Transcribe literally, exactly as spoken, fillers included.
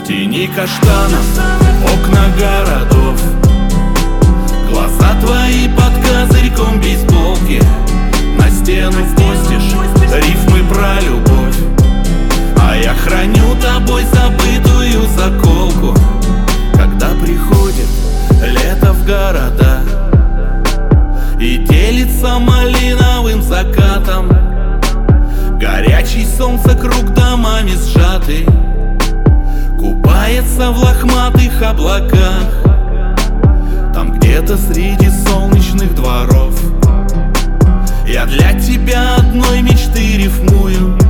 В тени каштанов, окна городов, глаза твои под козырьком бейсболки. На стену постишь рифмы про любовь, а я храню тобой забытую заколку. Когда приходит лето в города и делится малиновым закатом, горячий солнце круг домами сжатый купается в лохматых облаках. Там где-то среди солнечных дворов я для тебя одной мечты рифмую.